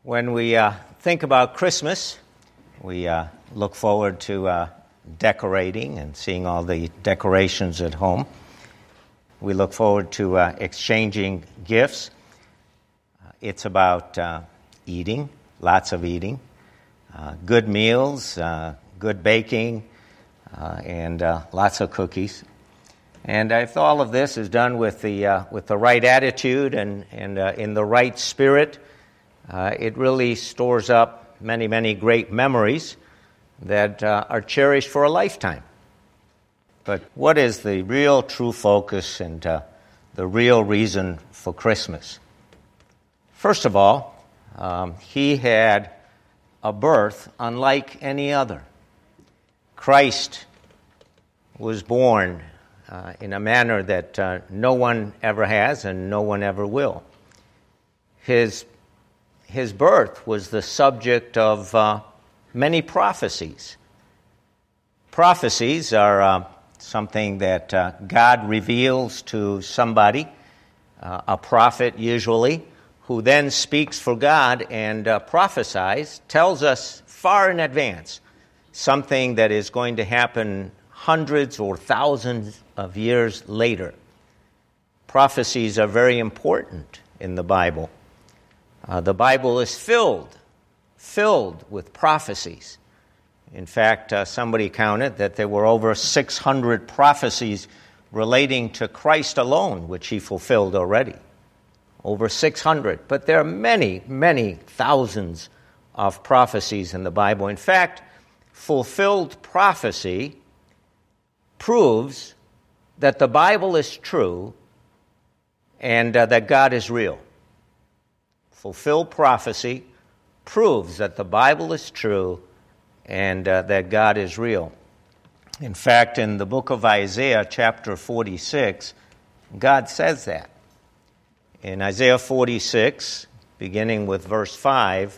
When we think about Christmas, we look forward to decorating and seeing all the decorations at home. We look forward to exchanging gifts. It's about eating, lots of eating, good meals, good baking, and lots of cookies. And if all of this is done with the right attitude and in the right spirit, it really stores up many, many great memories that are cherished for a lifetime. But what is the real true focus and the real reason for Christmas? First of all, he had a birth unlike any other. Christ was born in a manner that no one ever has and no one ever will. His birth was the subject of many prophecies. Prophecies are something that God reveals to somebody, a prophet usually, who then speaks for God and prophesies, tells us far in advance something that is going to happen hundreds or thousands of years later. Prophecies are very important in the Bible. The Bible is filled with prophecies. In fact, somebody counted that there were over 600 prophecies relating to Christ alone, which he fulfilled already. Over 600. But there are many, many thousands of prophecies in the Bible. In fact, fulfilled prophecy proves that the Bible is true and that God is real. Fulfilled prophecy proves that the Bible is true and that God is real. In fact, in the book of Isaiah, chapter 46, God says that. In Isaiah 46, beginning with verse 5,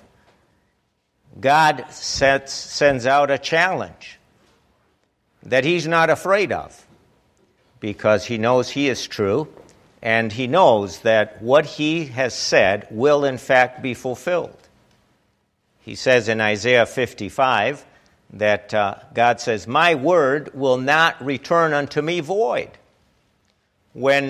God sends out a challenge that he's not afraid of because he knows he is true. And he knows that what he has said will in fact be fulfilled. He says in Isaiah 55 that God says, "My word will not return unto me void." When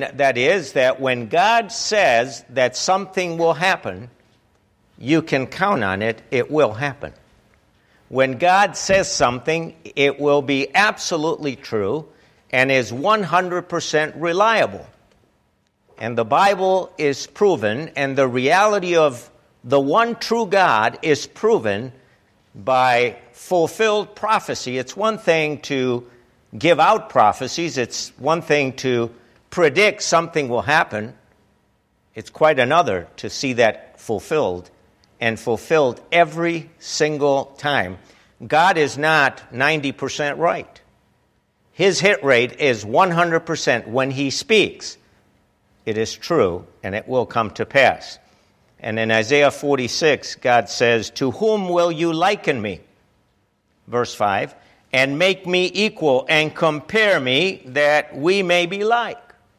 God says that something will happen, you can count on it, it will happen. When God says something, it will be absolutely true and is 100% reliable. And the Bible is proven, and the reality of the one true God is proven by fulfilled prophecy. It's one thing to give out prophecies. It's one thing to predict something will happen. It's quite another to see that fulfilled, and fulfilled every single time. God is not 90% right. His hit rate is 100% when he speaks. It is true, and it will come to pass. And in Isaiah 46, God says, "To whom will you liken me?" Verse 5, "And make me equal and compare me that we may be like."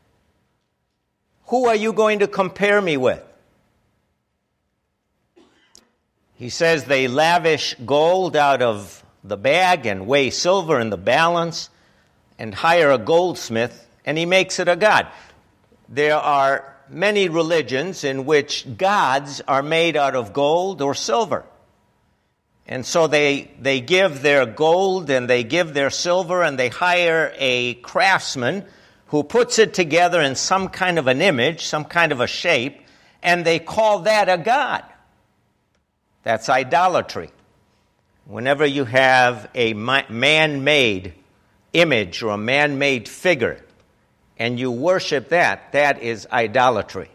Who are you going to compare me with? He says they lavish gold out of the bag and weigh silver in the balance and hire a goldsmith, and he makes it a god. There are many religions in which gods are made out of gold or silver. And so they give their gold and they give their silver and they hire a craftsman who puts it together in some kind of an image, some kind of a shape, and they call that a god. That's idolatry. Whenever you have a man-made image or a man-made figure, and you worship that, that is idolatry.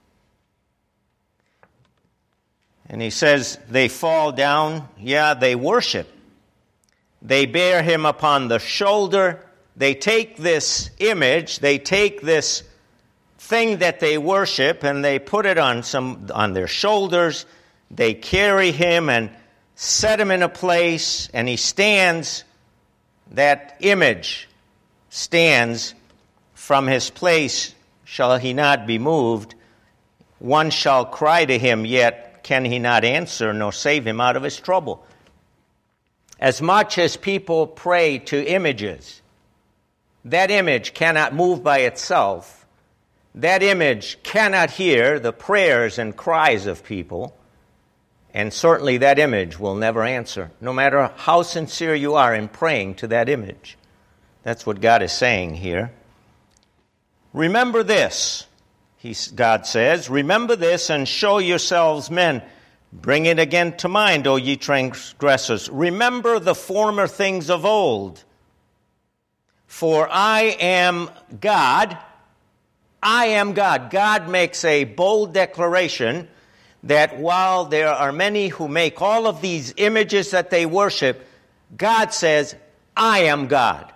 And he says they fall down, they worship. They bear him upon the shoulder. They take this image, they take this thing that they worship, and they put it on their shoulders. They carry him and set him in a place, and he stands. That image stands. From his place shall he not be moved. One shall cry to him, yet can he not answer nor save him out of his trouble? As much as people pray to images, that image cannot move by itself. That image cannot hear the prayers and cries of people. And certainly that image will never answer, no matter how sincere you are in praying to that image. That's what God is saying here. Remember this, God says, remember this and show yourselves men. Bring it again to mind, O ye transgressors. Remember the former things of old. For I am God. I am God. God makes a bold declaration that while there are many who make all of these images that they worship, God says, I am God.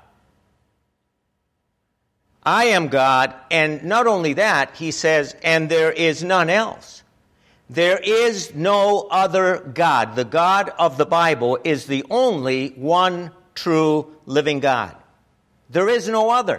I am God, and not only that, he says, and there is none else. There is no other God. The God of the Bible is the only one true living God. There is no other.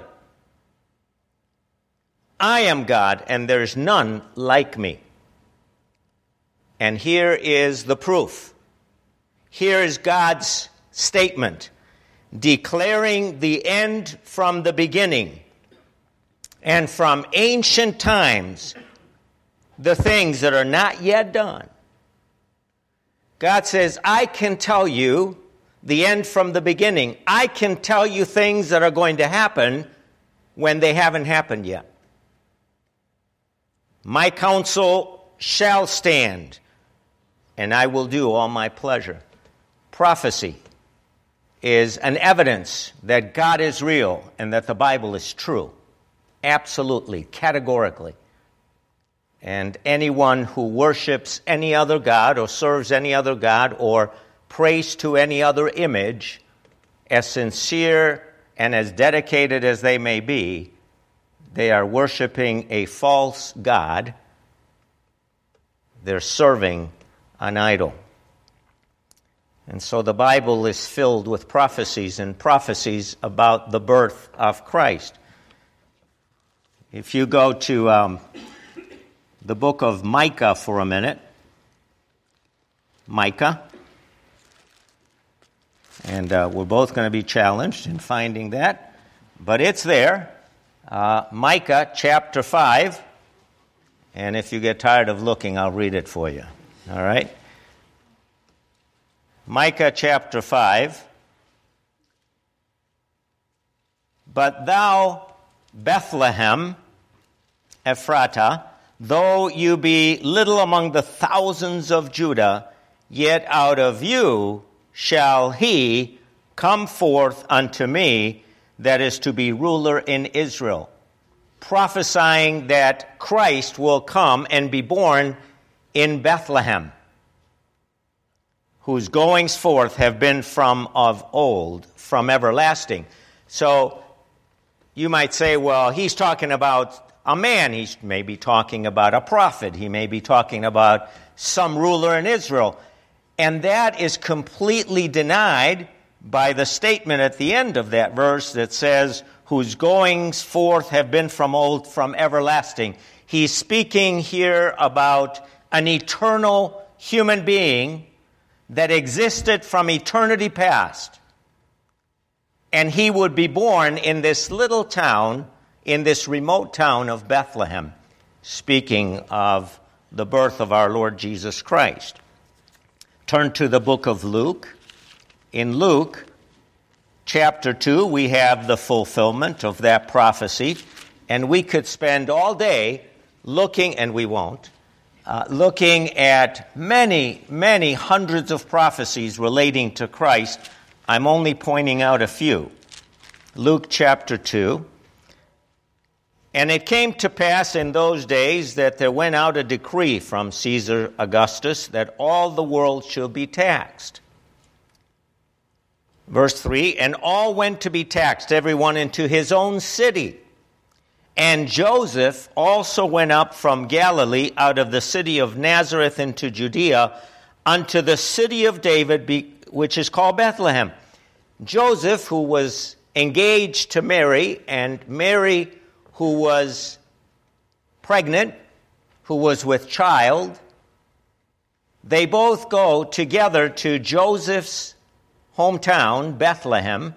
I am God, and there is none like me. And here is the proof. Here is God's statement, declaring the end from the beginning, and from ancient times, the things that are not yet done. God says, I can tell you the end from the beginning. I can tell you things that are going to happen when they haven't happened yet. My counsel shall stand, and I will do all my pleasure. Prophecy is an evidence that God is real and that the Bible is true. Absolutely, categorically. And anyone who worships any other God or serves any other God or prays to any other image, as sincere and as dedicated as they may be, they are worshiping a false god. They're serving an idol. And so the Bible is filled with prophecies and prophecies about the birth of Christ. If you go to the book of Micah for a minute, Micah, and we're both going to be challenged in finding that, but it's there. Micah chapter 5, and if you get tired of looking, I'll read it for you. All right? Micah chapter 5. But thou, Bethlehem, Ephratah, though you be little among the thousands of Judah, yet out of you shall he come forth unto me, that is to be ruler in Israel, prophesying that Christ will come and be born in Bethlehem, whose goings forth have been from of old, from everlasting. So you might say, well, he's talking about a man. He may be talking about a prophet. He may be talking about some ruler in Israel. And that is completely denied by the statement at the end of that verse that says, whose goings forth have been from old, from everlasting. He's speaking here about an eternal human being that existed from eternity past. And he would be born in this little town, in this remote town of Bethlehem, speaking of the birth of our Lord Jesus Christ. Turn to the book of Luke. In Luke chapter 2, we have the fulfillment of that prophecy, and we could spend all day looking, and we won't, looking at many, many hundreds of prophecies relating to Christ. I'm only pointing out a few. Luke chapter 2. And it came to pass in those days that there went out a decree from Caesar Augustus that all the world should be taxed. Verse 3, and all went to be taxed, everyone into his own city. And Joseph also went up from Galilee out of the city of Nazareth into Judea unto the city of David, which is called Bethlehem. Joseph, who was engaged to Mary, and Mary, who was pregnant, who was with child, they both go together to Joseph's hometown, Bethlehem,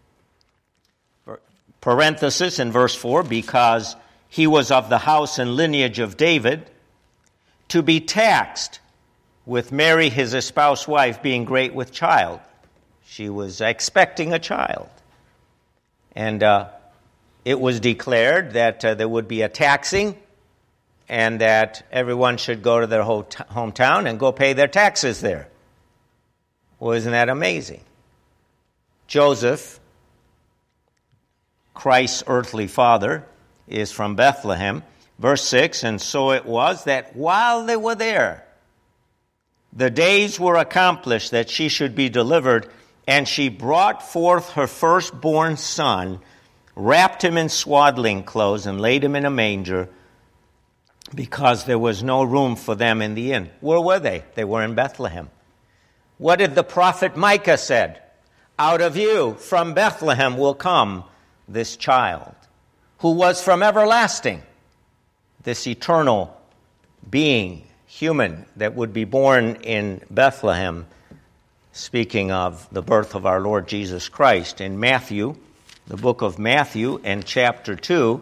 parenthesis in verse 4, because he was of the house and lineage of David, to be taxed with Mary, his espoused wife, being great with child. She was expecting a child. And it was declared that there would be a taxing and that everyone should go to their hometown and go pay their taxes there. Well, isn't that amazing? Joseph, Christ's earthly father, is from Bethlehem. Verse 6, and so it was that while they were there, the days were accomplished that she should be delivered, and she brought forth her firstborn son, wrapped him in swaddling clothes, and laid him in a manger, because there was no room for them in the inn. Where were they? They were in Bethlehem. What did the prophet Micah said? Out of you, from Bethlehem, will come this child, who was from everlasting, this eternal being, human, that would be born in Bethlehem, speaking of the birth of our Lord Jesus Christ. In Matthew, the book of Matthew and chapter 2,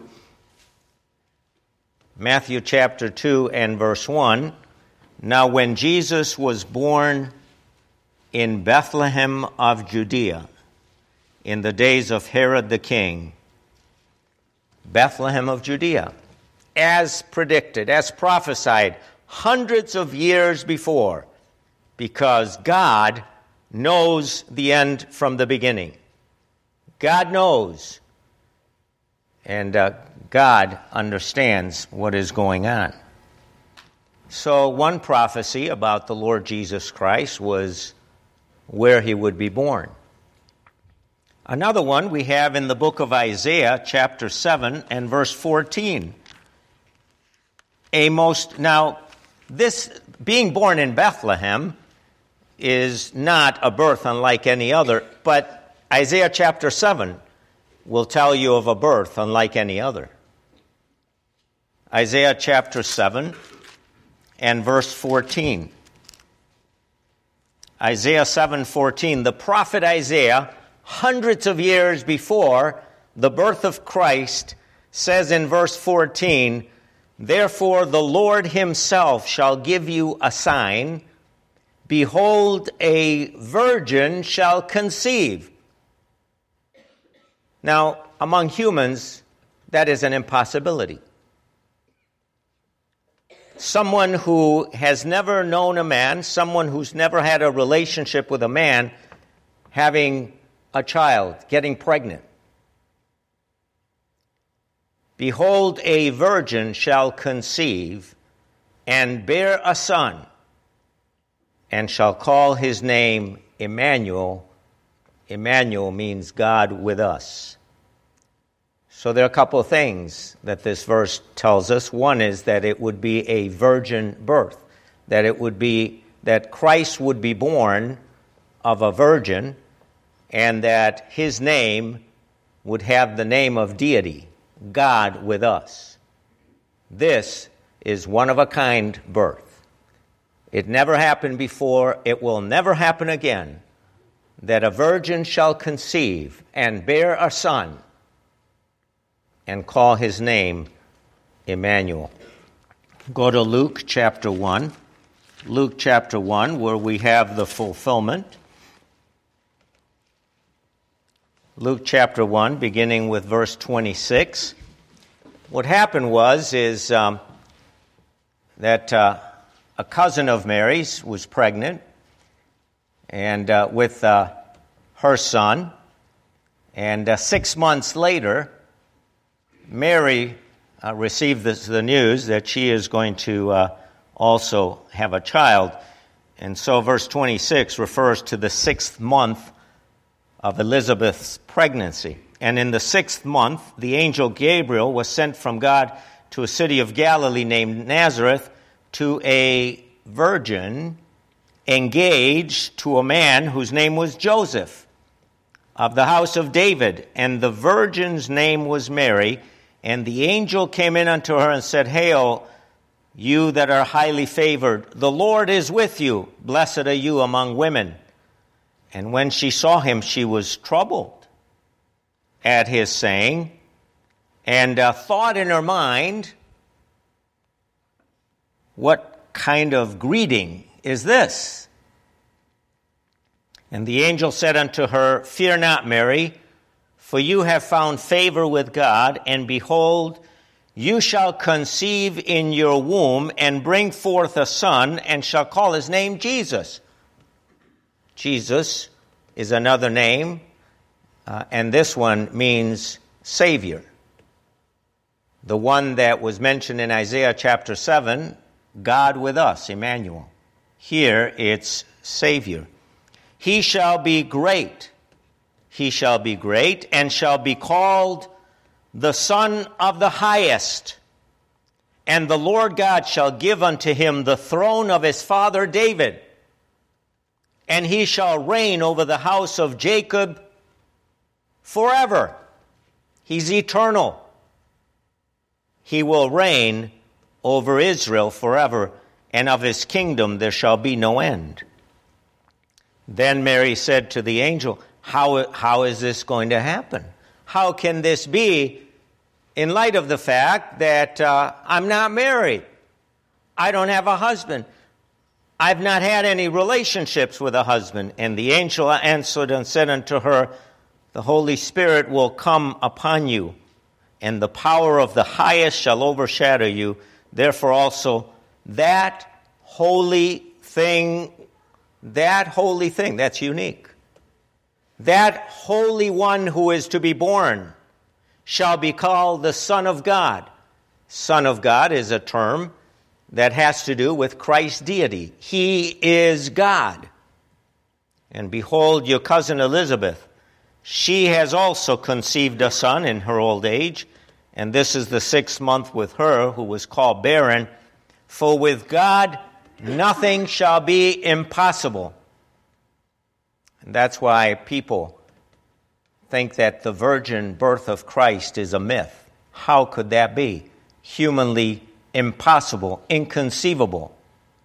Matthew chapter 2 and verse 1, now when Jesus was born in Bethlehem of Judea, in the days of Herod the king, Bethlehem of Judea, as predicted, as prophesied, hundreds of years before, because God knows the end from the beginning. God knows, and God understands what is going on. So one prophecy about the Lord Jesus Christ was where he would be born. Another one we have in the book of Isaiah, chapter 7 and verse 14. Now, this being born in Bethlehem is not a birth unlike any other, but Isaiah chapter 7 will tell you of a birth unlike any other. Isaiah chapter 7 and verse 14. Isaiah 7:14, the prophet Isaiah, hundreds of years before the birth of Christ, says in verse 14, therefore the Lord himself shall give you a sign. Behold, a virgin shall conceive. Now, among humans, that is an impossibility. Someone who has never known a man, someone who's never had a relationship with a man, having a child, getting pregnant. Behold, a virgin shall conceive and bear a son, and shall call his name Emmanuel. Emmanuel means God with us. So there are a couple of things that this verse tells us. One is that it would be a virgin birth, that Christ would be born of a virgin, and that his name would have the name of deity, God with us. This is one-of-a-kind birth. It never happened before. It will never happen again, that a virgin shall conceive and bear a son and call his name Emmanuel. Go to Luke chapter 1. Luke chapter 1, where we have the fulfillment. Luke chapter 1, beginning with verse 26. What happened is that a cousin of Mary's was pregnant and with her son. And 6 months later, Mary received the news that she is going to also have a child. And so verse 26 refers to the 6th month of Elizabeth's pregnancy. And in the 6th month, the angel Gabriel was sent from God to a city of Galilee named Nazareth to a virgin engaged to a man whose name was Joseph, of the house of David. And the virgin's name was Mary. And the angel came in unto her and said, Hail, you that are highly favored, the Lord is with you. Blessed are you among women. And when she saw him, she was troubled at his saying, and thought in her mind, what kind of greeting is this? And the angel said unto her, Fear not, Mary, for you have found favor with God, and behold, you shall conceive in your womb and bring forth a son, and shall call his name Jesus. Jesus is another name, and this one means Savior. The one that was mentioned in Isaiah chapter 7, God with us, Emmanuel. Here it's Savior. He shall be great. He shall be great, and shall be called the Son of the Highest. And the Lord God shall give unto him the throne of his father David. And he shall reign over the house of Jacob forever. He's eternal. He will reign over Israel forever, and of his kingdom there shall be no end. Then Mary said to the angel, How is this going to happen? How can this be in light of the fact that I'm not married? I don't have a husband. I've not had any relationships with a husband. And the angel answered and said unto her, The Holy Spirit will come upon you, and the power of the highest shall overshadow you. Therefore also that holy thing, that's unique. That Holy One who is to be born shall be called the Son of God. Son of God is a term that has to do with Christ's deity. He is God. And behold, your cousin Elizabeth, she has also conceived a son in her old age, and this is the 6th month with her, who was called barren. For with God nothing shall be impossible. And that's why people think that the virgin birth of Christ is a myth. How could that be? Humanly impossible, inconceivable.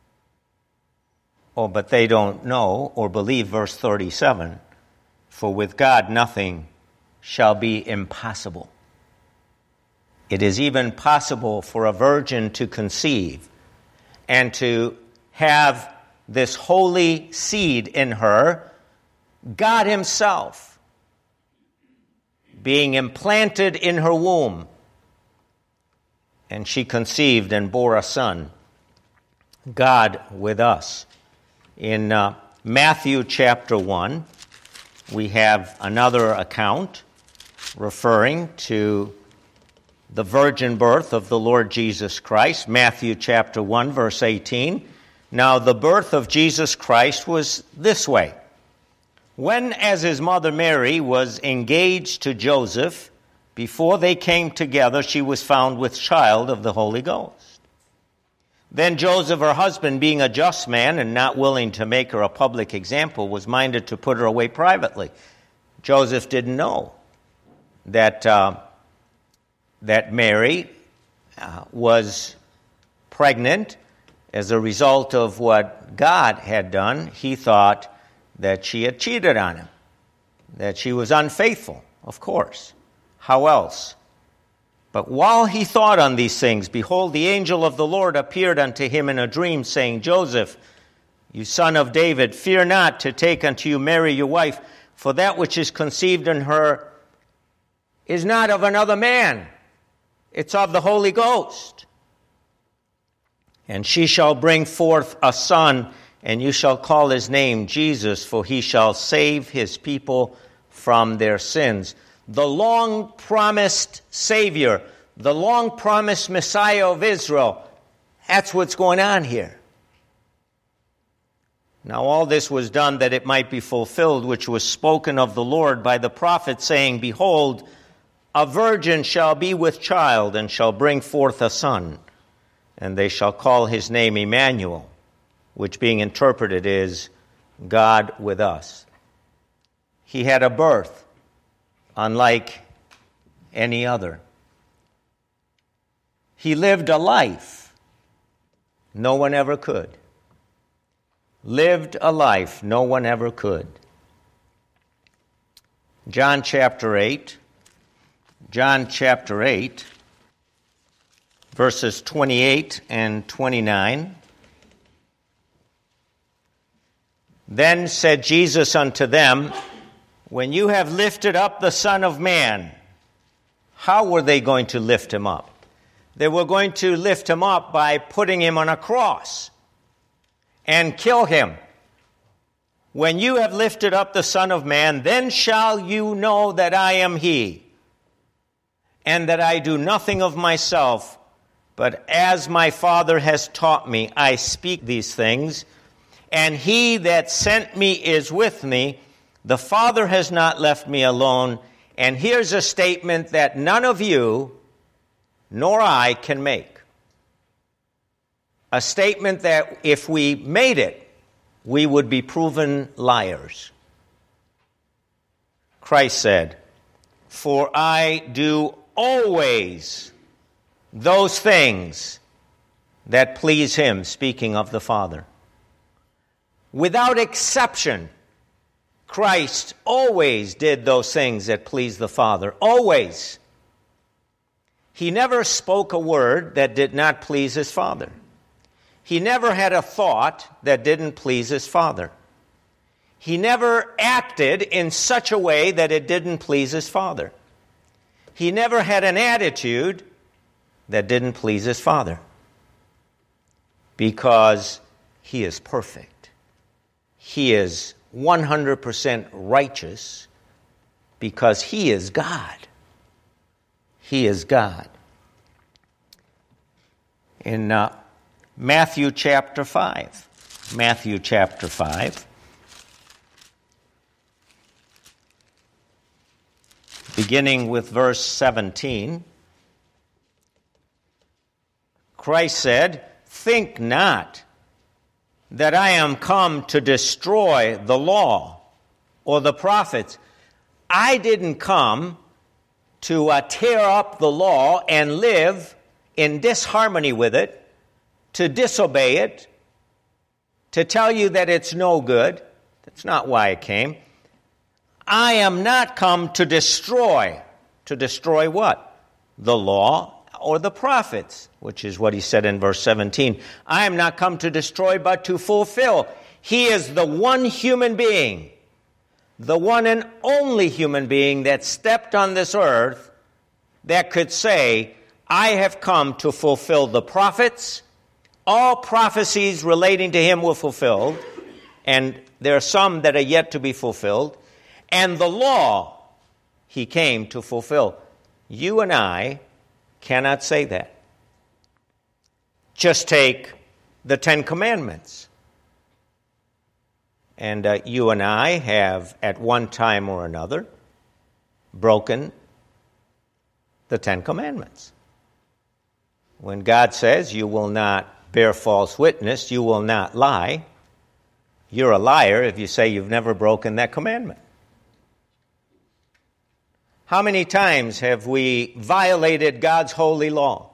Oh, but they don't know or believe verse 37. For with God nothing shall be impossible. It is even possible for a virgin to conceive and to have this holy seed in her, God himself, being implanted in her womb. And she conceived and bore a son, God with us. In Matthew chapter 1, we have another account referring to the virgin birth of the Lord Jesus Christ. Matthew chapter 1, verse 18. Now the birth of Jesus Christ was this way. When, as his mother Mary was engaged to Joseph, before they came together, she was found with child of the Holy Ghost. Then Joseph, her husband, being a just man and not willing to make her a public example, was minded to put her away privately. Joseph didn't know that Mary was pregnant as a result of what God had done. He thought that she had cheated on him, that she was unfaithful, of course. How else? But while he thought on these things, behold, the angel of the Lord appeared unto him in a dream, saying, Joseph, you son of David, fear not to take unto you Mary your wife, for that which is conceived in her is not of another man. It's of the Holy Ghost. And she shall bring forth a son, and you shall call his name Jesus, for he shall save his people from their sins. The long-promised Savior, the long-promised Messiah of Israel, that's what's going on here. Now all this was done that it might be fulfilled, which was spoken of the Lord by the prophet, saying, Behold, a virgin shall be with child, and shall bring forth a son, and they shall call his name Emmanuel, which being interpreted is God with us. He had a birth unlike any other. He lived a life No one ever could. Lived a life no one ever could. John chapter 8, verses 28 and 29. Then said Jesus unto them, when you have lifted up the Son of Man. How were they going to lift him up? They were going to lift him up by putting him on a cross and kill him. When you have lifted up the Son of Man, then shall you know that I am he, and that I do nothing of myself, but as my Father has taught me, I speak these things, and he that sent me is with me. The Father has not left me alone. And here's a statement that none of you nor I can make. A statement that if we made it, we would be proven liars. Christ said, for I do always those things that please him, speaking of the Father. Without exception, Christ always did those things that pleased the Father. Always. He never spoke a word that did not please his Father. He never had a thought that didn't please his Father. He never acted in such a way that it didn't please his Father. He never had an attitude that didn't please his Father. Because he is perfect. He is 100% righteous because he is God. He is God. In Matthew chapter 5, beginning with verse 17, Christ said, think not that I am come to destroy the law or the prophets. I didn't come to tear up the law and live in disharmony with it, to disobey it, to tell you that it's no good. That's not why I came. I am not come to destroy. To destroy what? The law or the prophets, which is what he said in verse 17. I am not come to destroy, but to fulfill. He is the one human being, the one and only human being that stepped on this earth that could say, I have come to fulfill the prophets. All prophecies relating to him were fulfilled, and there are some that are yet to be fulfilled. And the law he came to fulfill. You and I cannot say that. Just take the Ten Commandments. And you and I have, at one time or another, broken the Ten Commandments. When God says, you will not bear false witness, you will not lie, you're a liar if you say you've never broken that commandment. How many times have we violated God's holy law?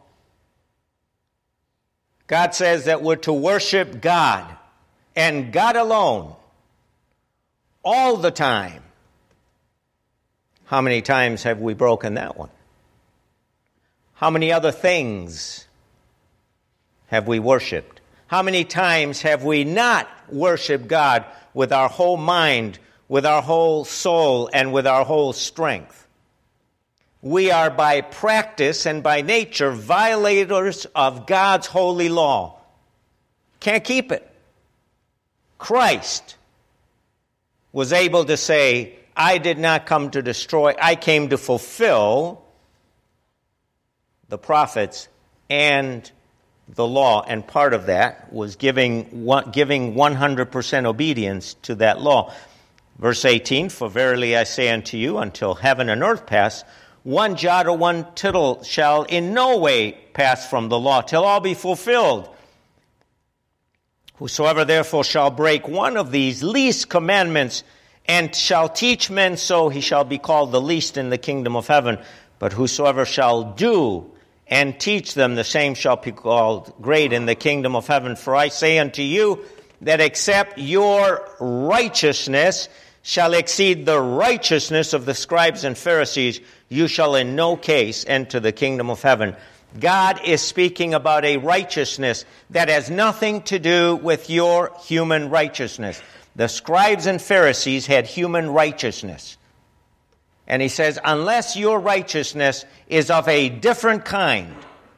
God says that we're to worship God and God alone all the time. How many times have we broken that one? How many other things have we worshiped? How many times have we not worshiped God with our whole mind, with our whole soul, and with our whole strength? We are by practice and by nature violators of God's holy law. Can't keep it. Christ was able to say, I did not come to destroy, I came to fulfill the prophets and the law. And part of that was giving 100% obedience to that law. Verse 18, for verily I say unto you, until heaven and earth pass, one jot or one tittle shall in no way pass from the law, till all be fulfilled. Whosoever therefore shall break one of these least commandments, and shall teach men so, he shall be called the least in the kingdom of heaven. But whosoever shall do and teach them, the same shall be called great in the kingdom of heaven. For I say unto you, that except your righteousness shall exceed the righteousness of the scribes and Pharisees, you shall in no case enter the kingdom of heaven. God is speaking about a righteousness that has nothing to do with your human righteousness. The scribes and Pharisees had human righteousness. And he says, unless your righteousness is of a different kind,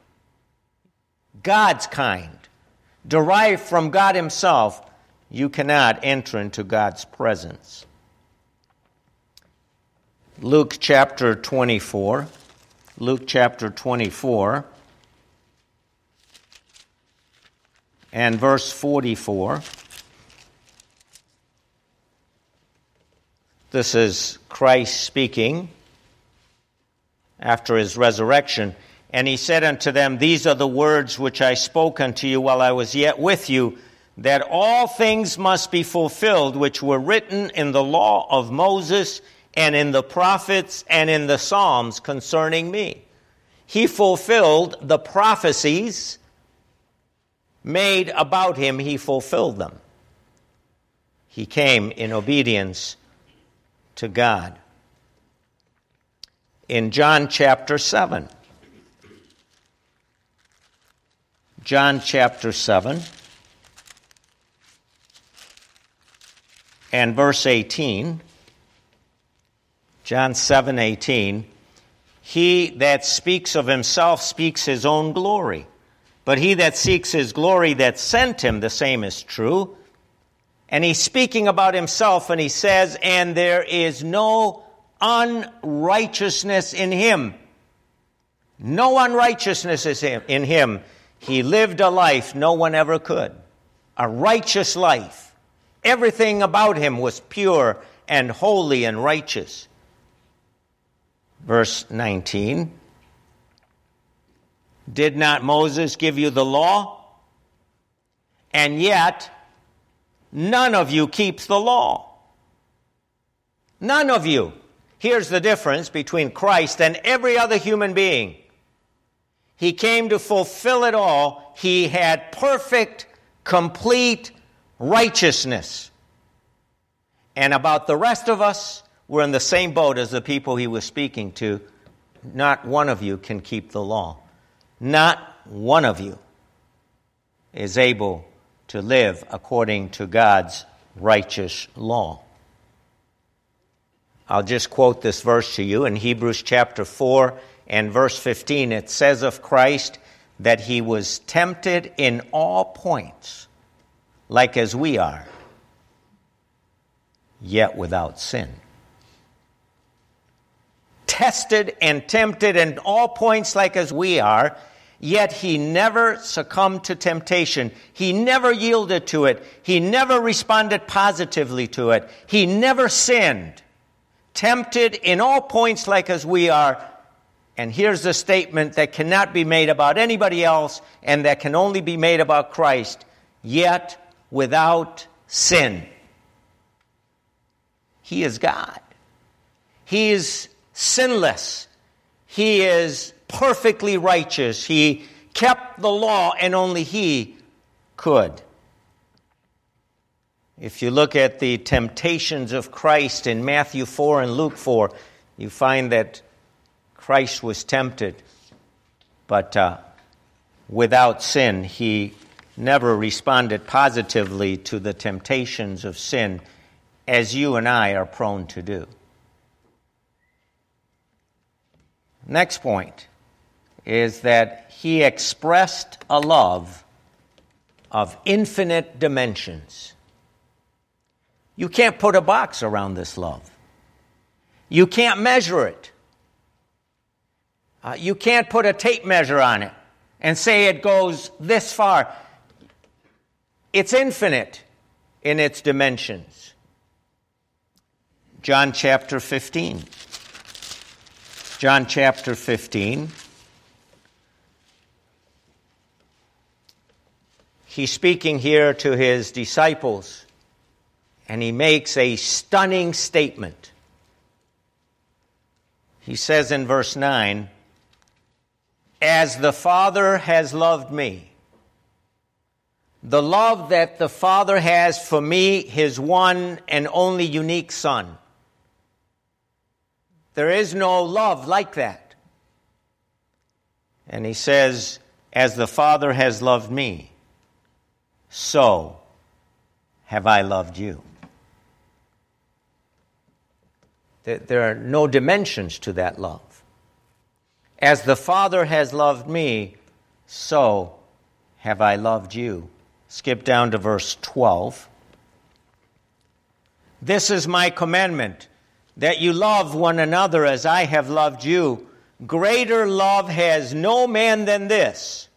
God's kind, derived from God himself, you cannot enter into God's presence. Luke chapter 24. Luke chapter 24 and verse 44. This is Christ speaking after his resurrection. And he said unto them, these are the words which I spoke unto you while I was yet with you, that all things must be fulfilled which were written in the law of Moses and in the prophets and in the Psalms concerning me. He fulfilled the prophecies made about him. He fulfilled them. He came in obedience to God. In John chapter 7. John chapter 7 and verse 18. John 7:18. He that speaks of himself speaks his own glory. But he that seeks his glory that sent him, the same is true. And he's speaking about himself, and he says, and there is no unrighteousness in him. No unrighteousness is in him. He lived a life no one ever could. A righteous life. Everything about him was pure and holy and righteous. Verse 19. Did not Moses give you the law? And yet, none of you keeps the law. None of you. Here's the difference between Christ and every other human being. He came to fulfill it all. He had perfect, complete righteousness. And about the rest of us, we're in the same boat as the people he was speaking to. Not one of you can keep the law. Not one of you is able to live according to God's righteous law. I'll just quote this verse to you. In Hebrews chapter 4 and verse 15, it says of Christ that he was tempted in all points, like as we are, yet without sin. Tested and tempted in all points like as we are, yet he never succumbed to temptation. He never yielded to it. He never responded positively to it. He never sinned. Tempted in all points like as we are. And here's the statement that cannot be made about anybody else and that can only be made about Christ. Yet without sin. He is God. He is sinless. He is perfectly righteous. He kept the law, and only he could. If you look at the temptations of Christ in Matthew 4 and Luke 4, you find that Christ was tempted, but without sin. He never responded positively to the temptations of sin, as you and I are prone to do. Next point is that he expressed a love of infinite dimensions. You can't put a box around this love. You can't measure it. You can't put a tape measure on it and say it goes this far. It's infinite in its dimensions. John chapter 15. John chapter 15. He's speaking here to his disciples, and he makes a stunning statement. He says in verse 9, as the Father has loved me. The love that the Father has for me, His one and only unique Son. There is no love like that. And He says, as the Father has loved me, so have I loved you. There are no dimensions to that love. As the Father has loved me, so have I loved you. Skip down to verse 12. This is my commandment, that you love one another as I have loved you. Greater love has no man than this.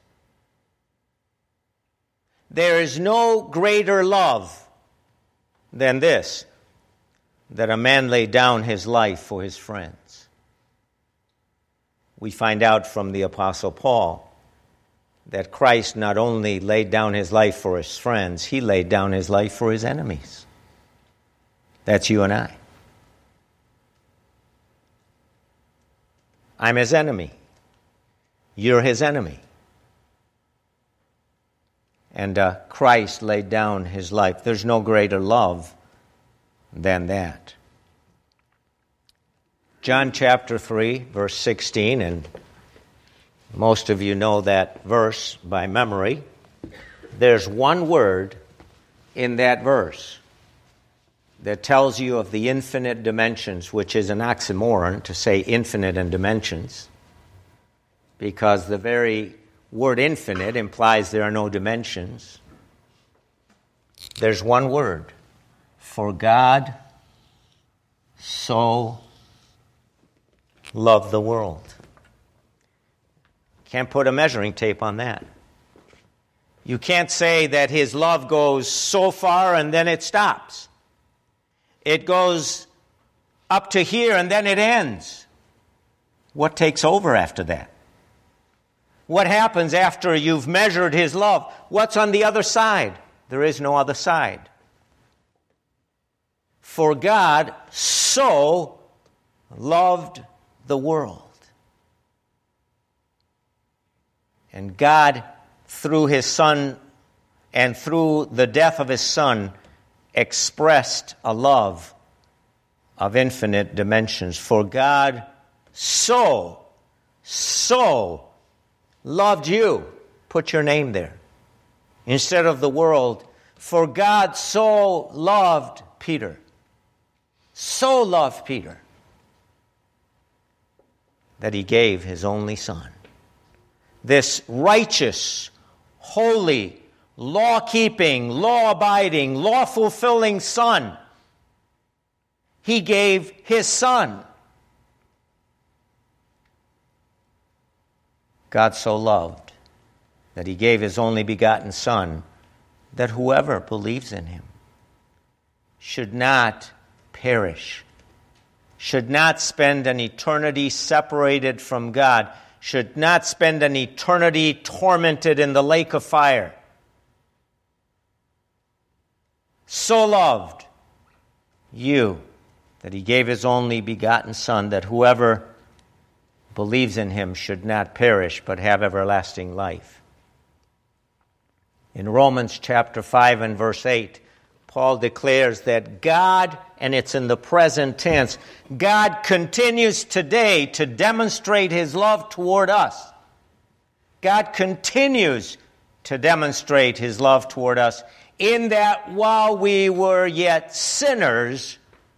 There is no greater love than this, that a man lay down his life for his friends. We find out from the Apostle Paul that Christ not only laid down His life for His friends, He laid down His life for His enemies. That's you and I. I'm His enemy. You're His enemy. And Christ laid down His life. There's no greater love than that. John chapter 3, verse 16, and most of you know that verse by memory. There's one word in that verse that tells you of the infinite dimensions, which is an oxymoron to say infinite in dimensions, because the very word infinite implies there are no dimensions. There's one word. For God so loved the world. Can't put a measuring tape on that. You can't say that His love goes so far and then it stops. It goes up to here and then it ends. What takes over after that? What happens after you've measured His love? What's on the other side? There is no other side. For God so loved the world. And God, through His Son and through the death of His Son, expressed a love of infinite dimensions. For God so loved you. Put your name there. Instead of the world. For God so loved Peter. So loved Peter that He gave His only Son. This righteous, holy, law-keeping, law-abiding, law-fulfilling Son, He gave His Son. God so loved that He gave His only begotten Son, that whoever believes in Him should not perish, should not spend an eternity separated from God, should not spend an eternity tormented in the lake of fire. So loved you that He gave His only begotten Son, that whoever believes in Him should not perish but have everlasting life. In Romans chapter 5 and verse 8, Paul declares that God, and it's in the present tense, God continues today to demonstrate His love toward us. God continues to demonstrate His love toward us in that while we were yet sinners,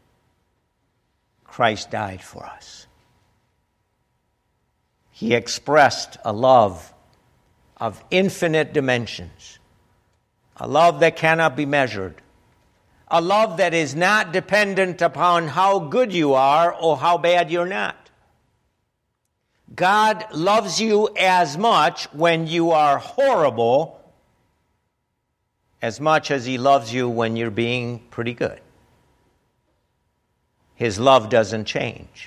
Christ died for us. He expressed a love of infinite dimensions, a love that cannot be measured, a love that is not dependent upon how good you are or how bad you're not. God loves you as much when you are horrible as much as He loves you when you're being pretty good. His love doesn't change.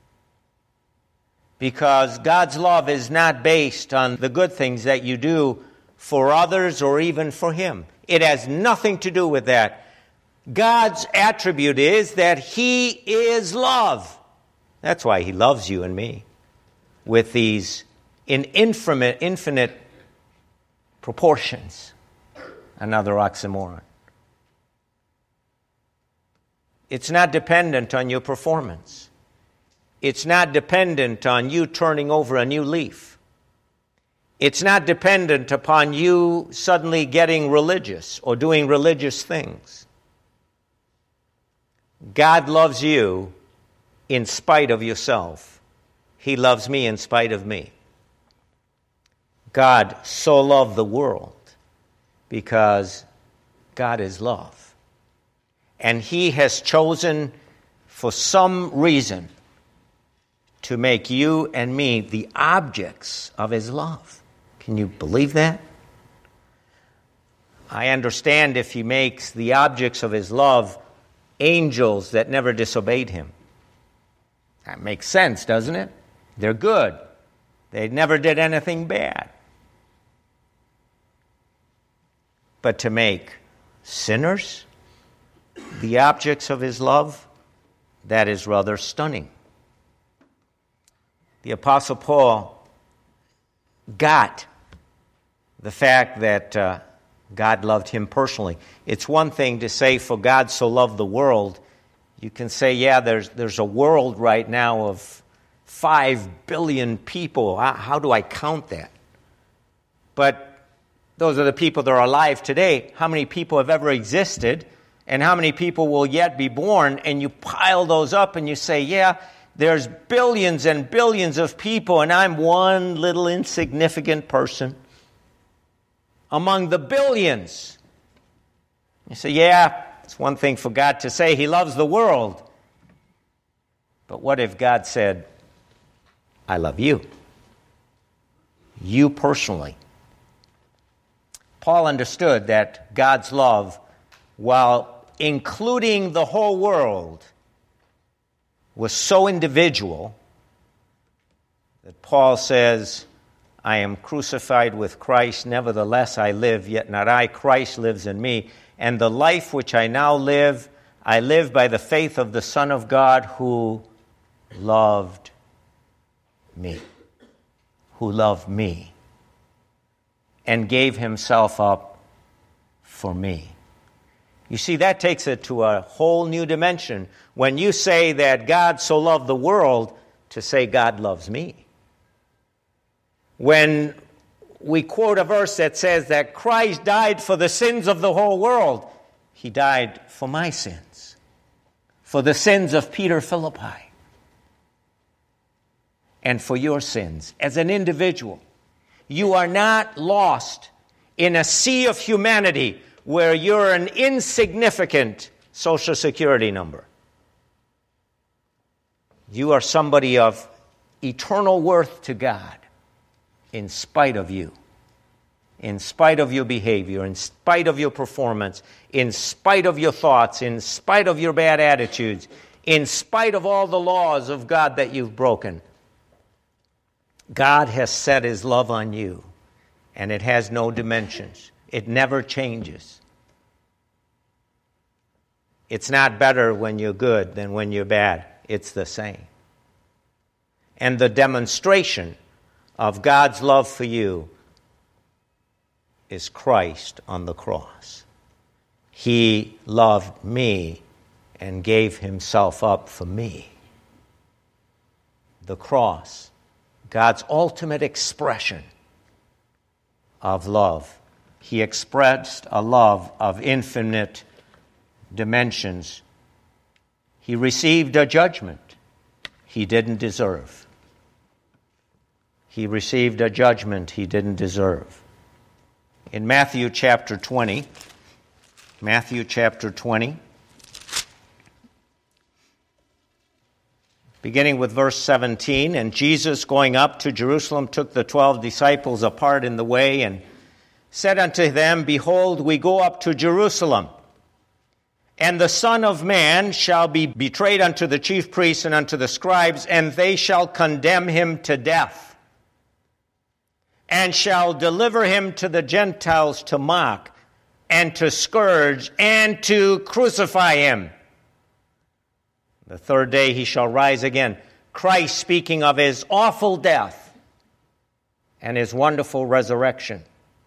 Because God's love is not based on the good things that you do for others or even for Him. It has nothing to do with that. God's attribute is that He is love. That's why He loves you and me with these in infinite proportions. Another oxymoron. It's not dependent on your performance. It's not dependent on you turning over a new leaf. It's not dependent upon you suddenly getting religious or doing religious things. God loves you in spite of yourself. He loves me in spite of me. God so loved the world because God is love. And He has chosen for some reason to make you and me the objects of His love. Can you believe that? I understand if He makes the objects of His love angels that never disobeyed Him. That makes sense, doesn't it? They're good. They never did anything bad. But to make sinners the objects of His love, that is rather stunning. The Apostle Paul got the fact that God loved him personally. It's one thing to say, for God so loved the world. You can say, yeah, there's a world right now of 5 billion people. How do I count that? But those are the people that are alive today. How many people have ever existed? And how many people will yet be born? And you pile those up and you say, yeah, there's billions and billions of people, and I'm one little insignificant person among the billions. You say, yeah, it's one thing for God to say He loves the world. But what if God said, I love you? You personally. Paul understood that God's love, while including the whole world, was so individual that Paul says, I am crucified with Christ, nevertheless I live, yet not I, Christ lives in me. And the life which I now live, I live by the faith of the Son of God who loved me. Who loved me and gave Himself up for me. You see, that takes it to a whole new dimension. When you say that God so loved the world, to say God loves me. When we quote a verse that says that Christ died for the sins of the whole world, He died for my sins, for the sins of Peter Philippi, and for your sins as an individual. You are not lost in a sea of humanity where you're an insignificant Social Security number. You are somebody of eternal worth to God in spite of you, in spite of your behavior, in spite of your performance, in spite of your thoughts, in spite of your bad attitudes, in spite of all the laws of God that you've broken. God has set His love on you, and it has no dimensions. It never changes. It's not better when you're good than when you're bad. It's the same. And the demonstration of God's love for you is Christ on the cross. He loved me and gave Himself up for me. The cross, God's ultimate expression of love. He expressed a love of infinite dimensions. He received a judgment He didn't deserve. He received a judgment He didn't deserve. In Matthew chapter 20, beginning with verse 17, and Jesus, going up to Jerusalem, took the 12 disciples apart in the way and said unto them, Behold, we go up to Jerusalem, and the Son of Man shall be betrayed unto the chief priests and unto the scribes, and they shall condemn Him to death, and shall deliver Him to the Gentiles to mock, and to scourge, and to crucify Him. The third day He shall rise again. Christ speaking of His awful death. and his wonderful resurrection.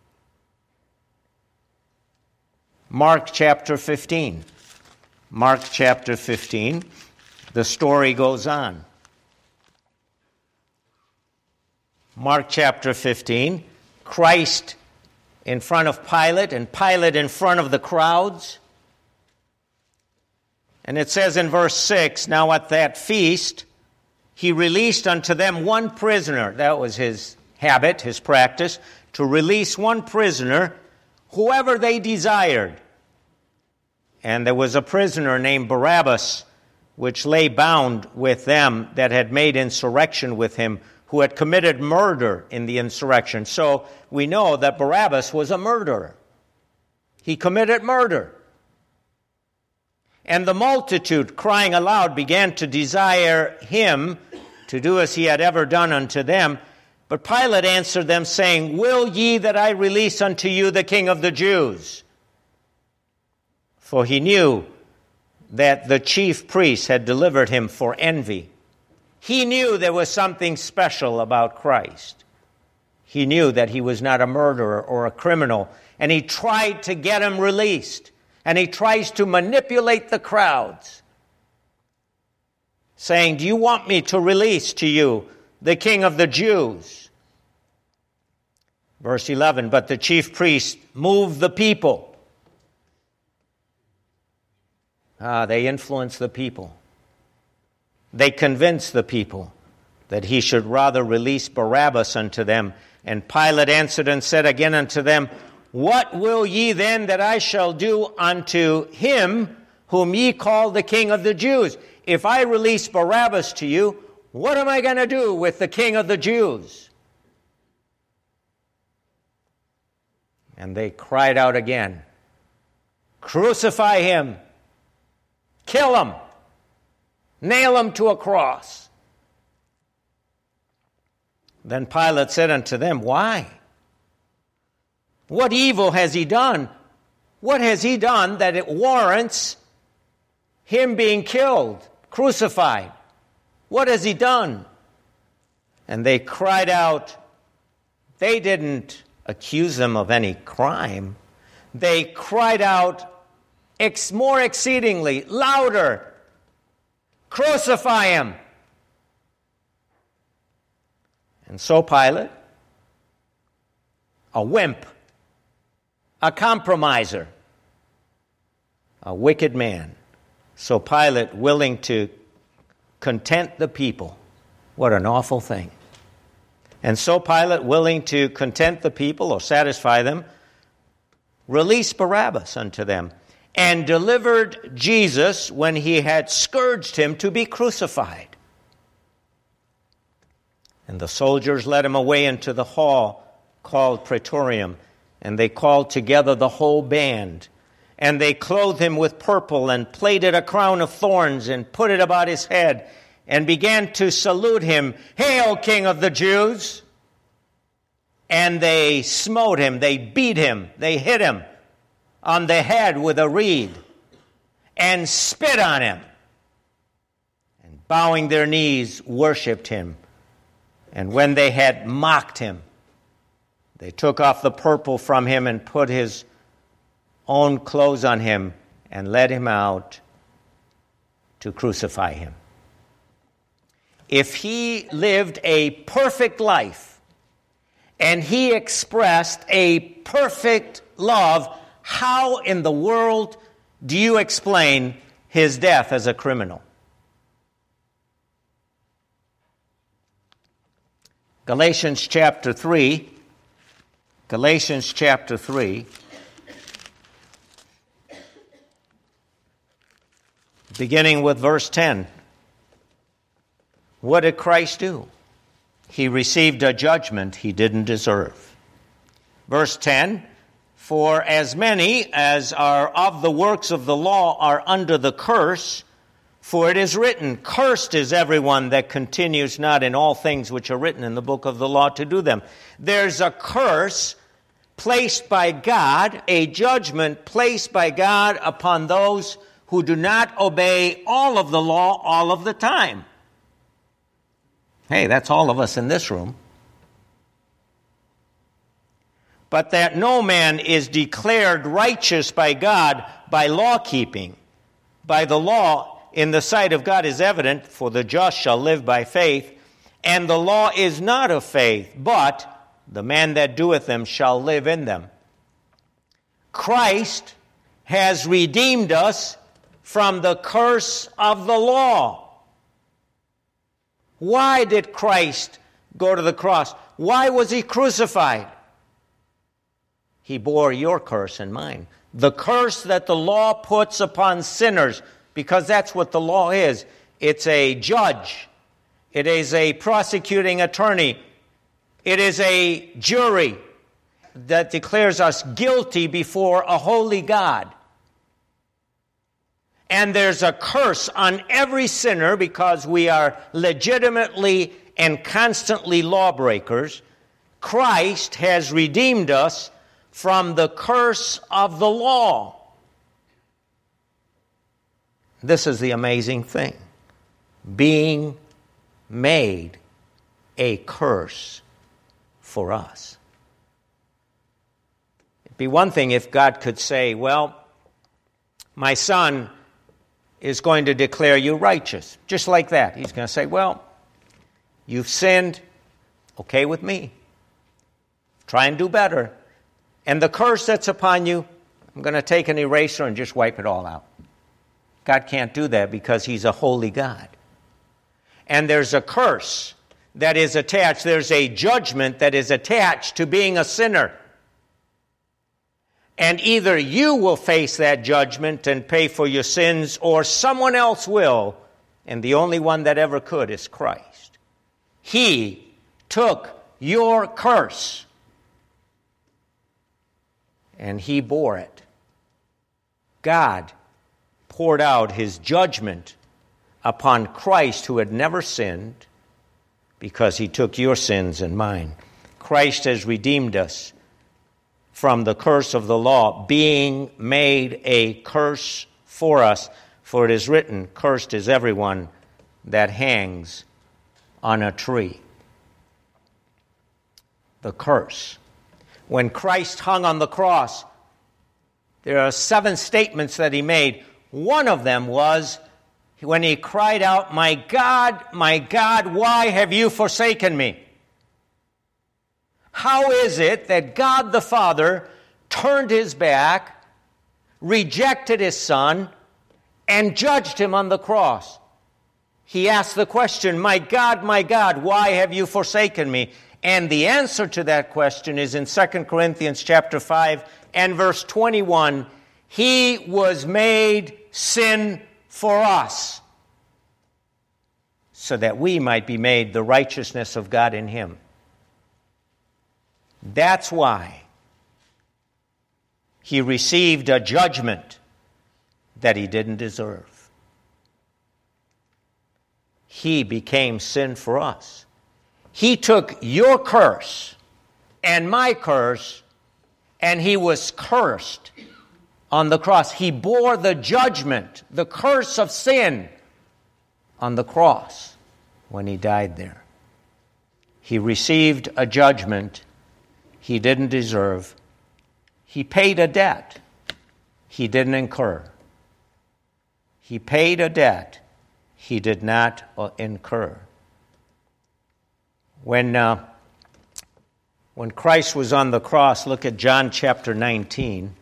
Mark chapter 15. Mark chapter 15, the story goes on. Mark chapter 15, Christ in front of Pilate, and Pilate in front of the crowds. And it says in verse 6, now at that feast, he released unto them one prisoner. That was his habit, his practice, to release one prisoner, whoever they desired. And there was a prisoner named Barabbas, which lay bound with them that had made insurrection with him, who had committed murder in the insurrection. So we know that Barabbas was a murderer. He committed murder. And the multitude, crying aloud, began to desire him to do as he had ever done unto them. But Pilate answered them, saying, will ye that I release unto you the King of the Jews? For he knew that the chief priests had delivered him for envy. He knew there was something special about Christ. He knew that he was not a murderer or a criminal, and he tried to get him released. And he tries to manipulate the crowds, saying, do you want me to release to you the King of the Jews? Verse 11, but the chief priests moved the people. They influenced the people. They convinced the people that he should rather release Barabbas unto them. And Pilate answered and said again unto them, what will ye then that I shall do unto him whom ye call the King of the Jews? If I release Barabbas to you, what am I going to do with the King of the Jews? And they cried out again, crucify him, kill him, nail him to a cross. Then Pilate said unto them, why? What evil has he done? What has he done that it warrants him being killed, crucified? What has he done? And they cried out. They didn't accuse him of any crime. They cried out more exceedingly, louder, crucify him. And so Pilate, a wimp, a compromiser, a wicked man. So Pilate, willing to content the people. What an awful thing. And so Pilate, willing to content the people or satisfy them, released Barabbas unto them and delivered Jesus when he had scourged him to be crucified. And the soldiers led him away into the hall called Praetorium, and they called together the whole band. And they clothed him with purple and plaited a crown of thorns and put it about his head and began to salute him, Hail, King of the Jews! And they smote him, they beat him, they hit him on the head with a reed and spit on him. And bowing their knees, worshipped him. And when they had mocked him, they took off the purple from him and put his own clothes on him and led him out to crucify him. If he lived a perfect life and he expressed a perfect love, how in the world do you explain his death as a criminal? Galatians chapter 3, beginning with verse 10. What did Christ do? He received a judgment he didn't deserve. Verse 10, for as many as are of the works of the law are under the curse, for it is written, cursed is everyone that continues not in all things which are written in the book of the law to do them. There's a curse placed by God, a judgment placed by God upon those who do not obey all of the law all of the time. Hey, that's all of us in this room. but that no man is declared righteous by God by law keeping. By the law, in the sight of God is evident, for the just shall live by faith, and the law is not of faith, but the man that doeth them shall live in them. Christ has redeemed us from the curse of the law. Why did Christ go to the cross? Why was he crucified? He bore your curse and mine. The curse that the law puts upon sinners, because that's what the law is. It's a judge. It is a prosecuting attorney. It is a jury that declares us guilty before a holy God. And there's a curse on every sinner because we are legitimately and constantly lawbreakers. Christ has redeemed us from the curse of the law. This is the amazing thing. Being made a curse for us. It'd be one thing if God could say, well, my son is going to declare you righteous. Just like that. He's going to say, well, you've sinned. Okay with me. Try and do better. And the curse that's upon you, I'm going to take an eraser and just wipe it all out. God can't do that because he's a holy God. And there's a curse that is attached. There's a judgment that is attached to being a sinner. And either you will face that judgment and pay for your sins, or someone else will. And the only one that ever could is Christ. He took your curse. And he bore it. God poured out his judgment upon Christ, who had never sinned, because he took your sins and mine. Christ has redeemed us from the curse of the law, being made a curse for us. For it is written, cursed is everyone that hangs on a tree. The curse. When Christ hung on the cross, there are 7 statements that he made. One of them was when he cried out, my God, why have you forsaken me? How is it that God the Father turned his back, rejected his Son, and judged him on the cross? He asked the question, my God, why have you forsaken me? And the answer to that question is in 2 Corinthians chapter 5 and verse 21. He was made sin for us, so that we might be made the righteousness of God in him. That's why he received a judgment that he didn't deserve. He became sin for us. He took your curse and my curse, and he was cursed on the cross. He bore the judgment, the curse of sin, on the cross when he died there. He received a judgment he didn't deserve. He paid a debt he didn't incur. He paid a debt he did not incur. When Christ was on the cross, look at John chapter 19.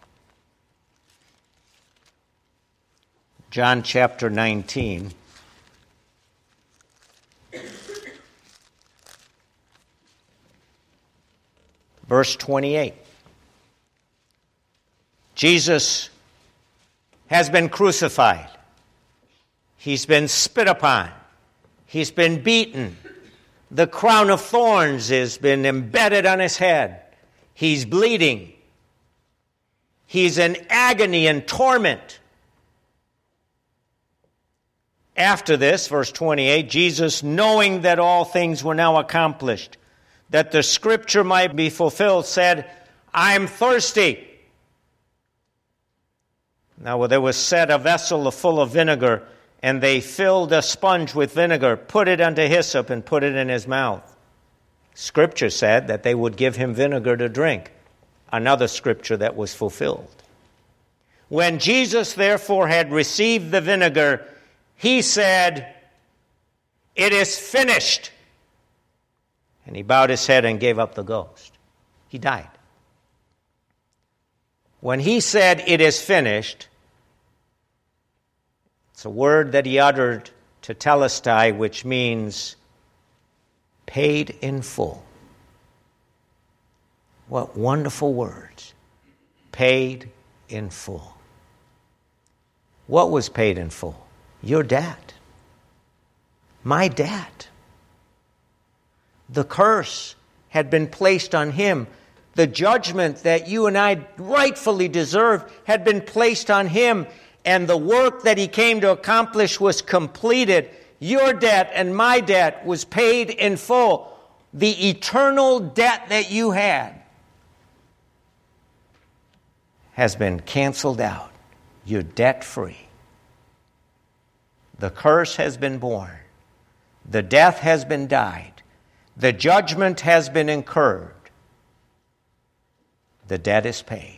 John chapter 19. Verse 28. Jesus has been crucified. He's been spit upon. He's been beaten. The crown of thorns has been embedded on his head. He's bleeding. He's in agony and torment. After this, verse 28, Jesus, knowing that all things were now accomplished, that the scripture might be fulfilled, said, I'm thirsty. Now there was set a vessel full of vinegar, and they filled a sponge with vinegar, put it unto hyssop, and put it in his mouth. Scripture said that they would give him vinegar to drink. another scripture that was fulfilled. When Jesus therefore had received the vinegar, he said, "It is finished." And he bowed his head and gave up the ghost. He died. When he said, "It is finished," it's a word that he uttered to telestai, which means paid in full. What wonderful words. Paid in full. What was paid in full? Your debt. My debt. The curse had been placed on him. The judgment that you and I rightfully deserve had been placed on him, and the work that he came to accomplish was completed. Your debt and my debt was paid in full. The eternal debt that you had has been canceled out. You're debt-free. The curse has been borne. The death has been died. The judgment has been incurred. The debt is paid.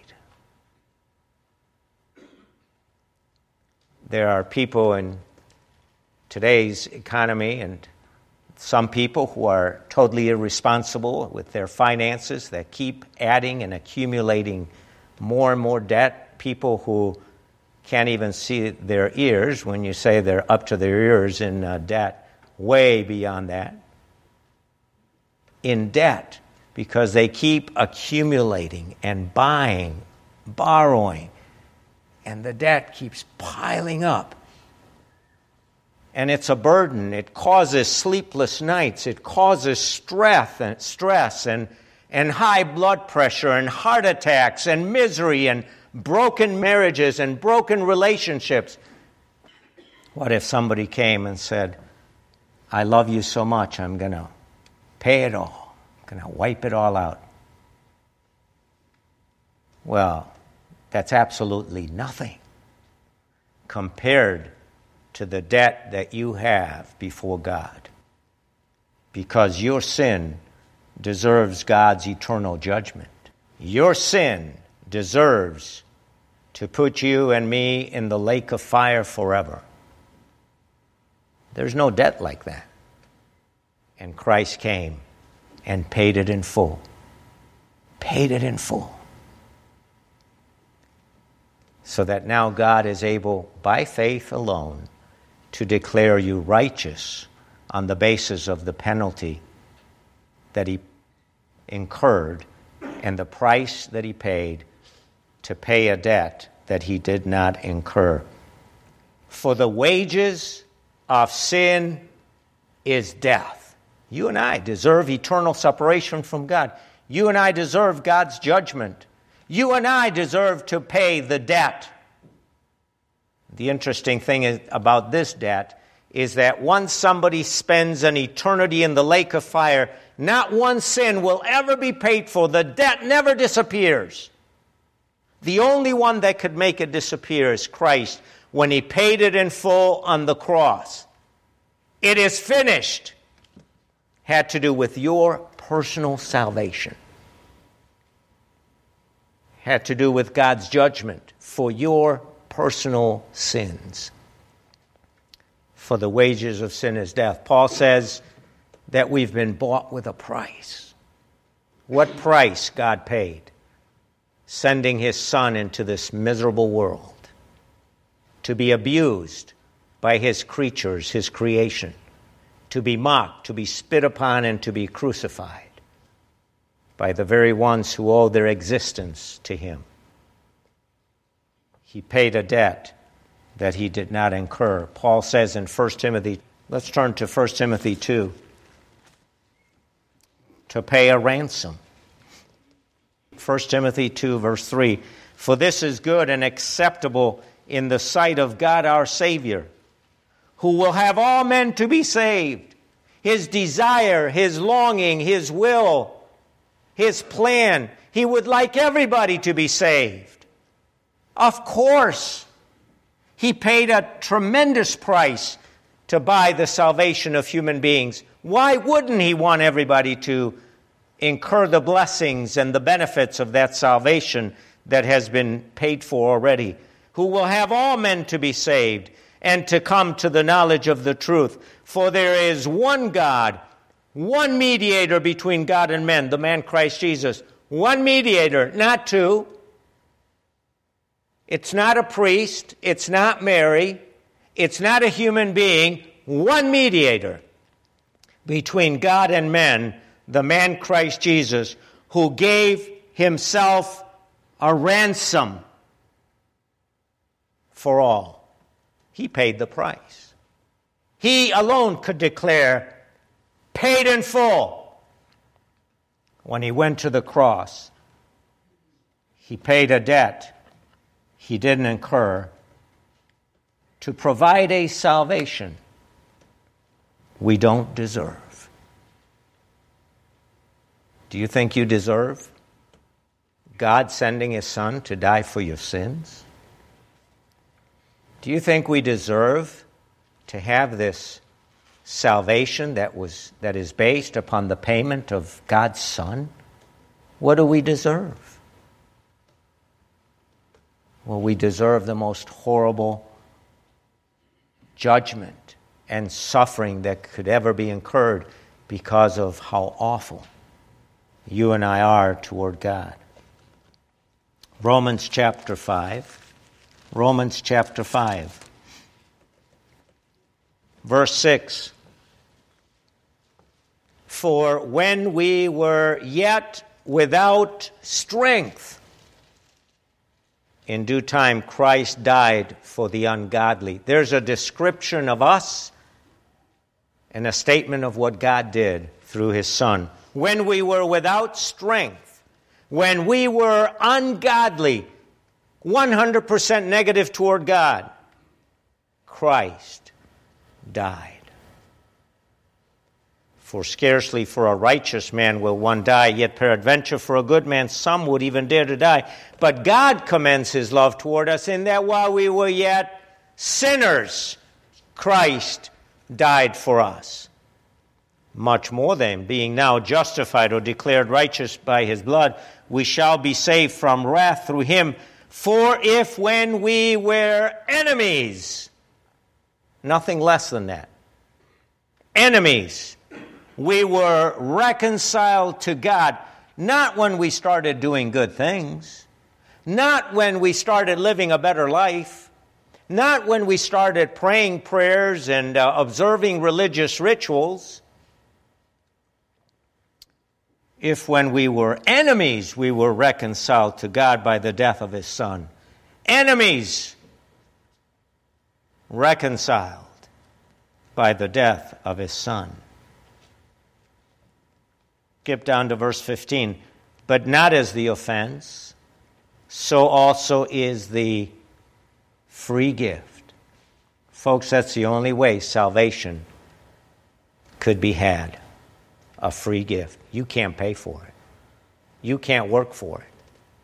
There are people in today's economy, and some people who are totally irresponsible with their finances, that keep adding and accumulating more and more debt. People who can't even see their ears when you say they're up to their ears in debt, way beyond that. In debt, because they keep accumulating and buying, borrowing, and the debt keeps piling up. And it's a burden. It causes sleepless nights. It causes stress and high blood pressure and heart attacks and misery and broken marriages and broken relationships. What if somebody came and said, "I love you so much, I'm going to pay it all. I'm going to wipe it all out"? Well, that's absolutely nothing compared to the debt that you have before God, because your sin deserves God's eternal judgment. Your sin deserves to put you and me in the lake of fire forever. There's no debt like that. And Christ came and paid it in full. Paid it in full. So that now God is able, by faith alone, to declare you righteous on the basis of the penalty that he incurred and the price that he paid to pay a debt that he did not incur. For the wages of sin is death. You and I deserve eternal separation from God. You and I deserve God's judgment. You and I deserve to pay the debt. The interesting thing about this debt is that once somebody spends an eternity in the lake of fire, not one sin will ever be paid for. The debt never disappears. The only one that could make it disappear is Christ when he paid it in full on the cross. It is finished. Had to do with your personal salvation. Had to do with God's judgment for your personal sins. For the wages of sin is death. Paul says that we've been bought with a price. What price God paid? Sending his Son into this miserable world to be abused by his creatures, his creation, to be mocked, to be spit upon, and to be crucified by the very ones who owe their existence to him. He paid a debt that he did not incur. Paul says in 1 Timothy, let's turn to 1 Timothy 2, to pay a ransom. 1 Timothy 2, verse 3, for this is good and acceptable in the sight of God our Savior, who will have all men to be saved. His desire, his longing, his will, his plan, he would like everybody to be saved. Of course, he paid a tremendous price to buy the salvation of human beings. Why wouldn't he want everybody to incur the blessings and the benefits of that salvation that has been paid for already, who will have all men to be saved and to come to the knowledge of the truth. For there is one God, one mediator between God and men, the man Christ Jesus. One mediator, not two. It's not a priest. It's not Mary. It's not a human being. One mediator between God and men, the man Christ Jesus, who gave himself a ransom for all. He paid the price. He alone could declare, paid in full. When he went to the cross, he paid a debt he didn't incur to provide a salvation we don't deserve. Do you think you deserve God sending his Son to die for your sins? Do you think we deserve to have this salvation that is based upon the payment of God's Son? What do we deserve? Well, we deserve the most horrible judgment and suffering that could ever be incurred because of how awful you and I are toward God. Romans chapter 5. Romans chapter 5. Verse 6. For when we were yet without strength, in due time Christ died for the ungodly. There's a description of us and a statement of what God did through his Son. When we were without strength, when we were ungodly, 100% negative toward God, Christ died. For scarcely for a righteous man will one die, yet peradventure for a good man some would even dare to die. But God commends his love toward us in that while we were yet sinners, Christ died for us. Much more then, being now justified or declared righteous by his blood, we shall be saved from wrath through him. For if when we were enemies, nothing less than that, enemies, we were reconciled to God, not when we started doing good things, not when we started living a better life, not when we started praying prayers and observing religious rituals. If when we were enemies, we were reconciled to God by the death of his Son. Enemies reconciled by the death of his Son. Skip down to verse 15. But not as the offense, so also is the free gift. Folks, that's the only way salvation could be had. A free gift. You can't pay for it. You can't work for it.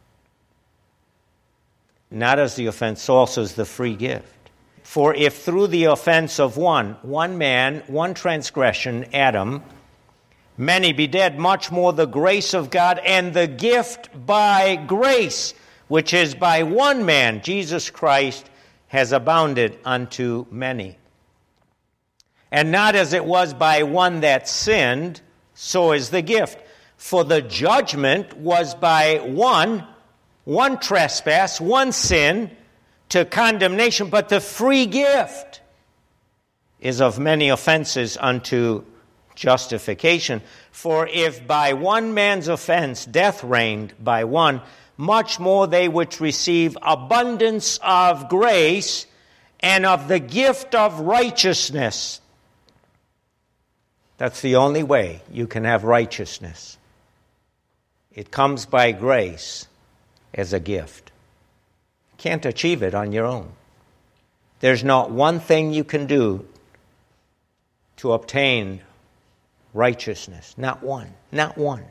Not as the offense, so also is the free gift. For if through the offense of one man, one transgression, Adam, many be dead, much more the grace of God and the gift by grace, which is by one man, Jesus Christ, has abounded unto many. And not as it was by one that sinned, so is the gift. For the judgment was by one trespass, one sin, to condemnation, but the free gift is of many offenses unto justification. For if by one man's offense death reigned by one, much more they which receive abundance of grace and of the gift of righteousness. That's the only way you can have righteousness. It comes by grace as a gift. You can't achieve it on your own. There's not one thing you can do to obtain righteousness. Not one. Not one.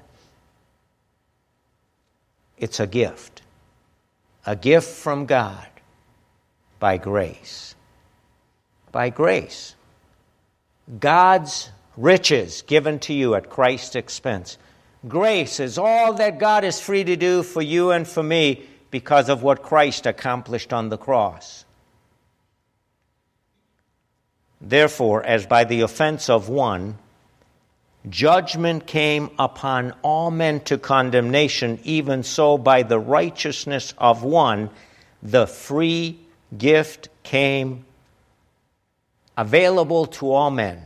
It's a gift. A gift from God by grace. By grace. God's riches given to you at Christ's expense. Grace is all that God is free to do for you and for me because of what Christ accomplished on the cross. Therefore, as by the offense of one, judgment came upon all men to condemnation, even so by the righteousness of one, the free gift came available to all men.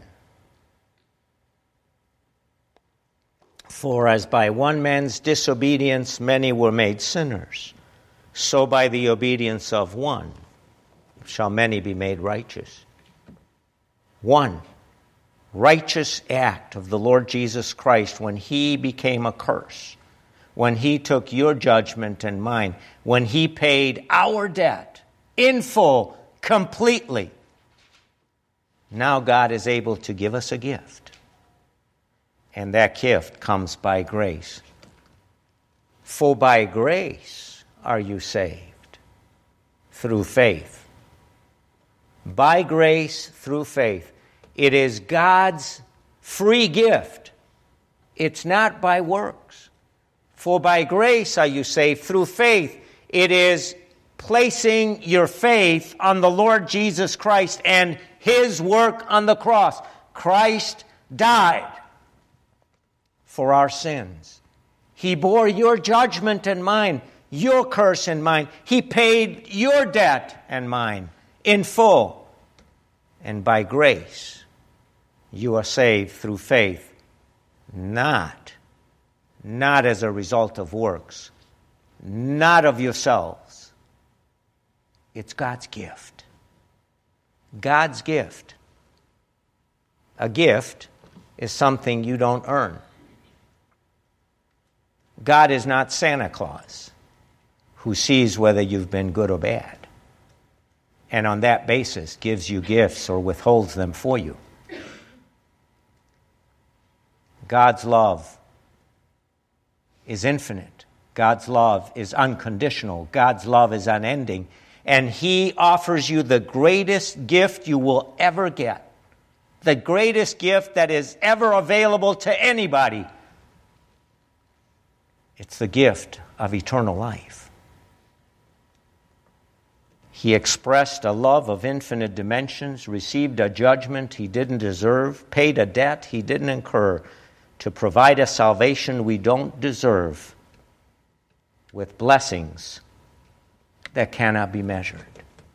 For as by one man's disobedience many were made sinners, so by the obedience of one shall many be made righteous. One righteous act of the Lord Jesus Christ when he became a curse, when he took your judgment and mine, when he paid our debt in full, completely. Now God is able to give us a gift. And that gift comes by grace. For by grace are you saved, through faith. By grace, through faith. It is God's free gift. It's not by works. For by grace are you saved, through faith. It is placing your faith on the Lord Jesus Christ and his work on the cross. Christ died for our sins. He bore your judgment and mine, your curse and mine. He paid your debt and mine in full. And by grace, you are saved through faith, not as a result of works, not of yourselves. It's God's gift. God's gift. A gift is something you don't earn. God is not Santa Claus, who sees whether you've been good or bad, and on that basis gives you gifts or withholds them for you. God's love is infinite. God's love is unconditional. God's love is unending. And he offers you the greatest gift you will ever get. The greatest gift that is ever available to anybody. It's the gift of eternal life. He expressed a love of infinite dimensions, received a judgment he didn't deserve, paid a debt he didn't incur, to provide a salvation we don't deserve, with blessings that cannot be measured.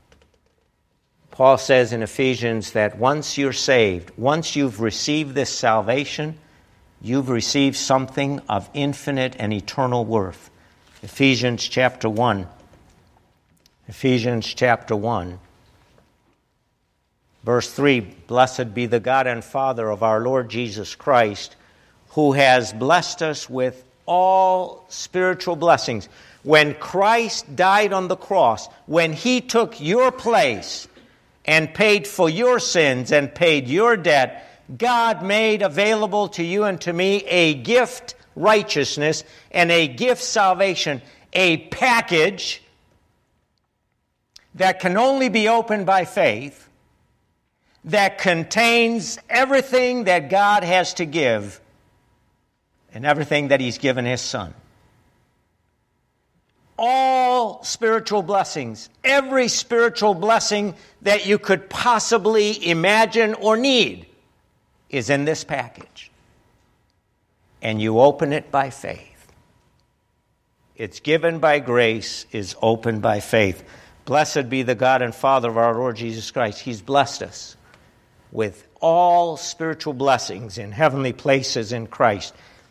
Paul says in Ephesians that once you're saved, once you've received this salvation, you've received something of infinite and eternal worth. Ephesians chapter 1. Ephesians chapter 1. Verse 3, Blessed be the God and Father of our Lord Jesus Christ, who has blessed us with all spiritual blessings. When Christ died on the cross, when he took your place and paid for your sins and paid your debt, God made available to you and to me a gift righteousness and a gift salvation, a package that can only be opened by faith, that contains everything that God has to give and everything that he's given his Son. All spiritual blessings, every spiritual blessing that you could possibly imagine or need is in this package. And you open it by faith. It's given by grace, is opened by faith. Blessed be the God and Father of our Lord Jesus Christ. He's blessed us with all spiritual blessings in heavenly places in Christ.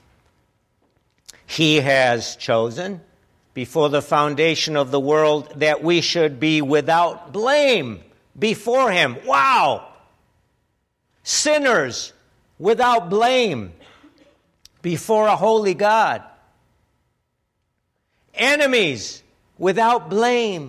He has chosen before the foundation of the world that we should be without blame before him. Wow! Sinners without blame before a holy God. Enemies without blame.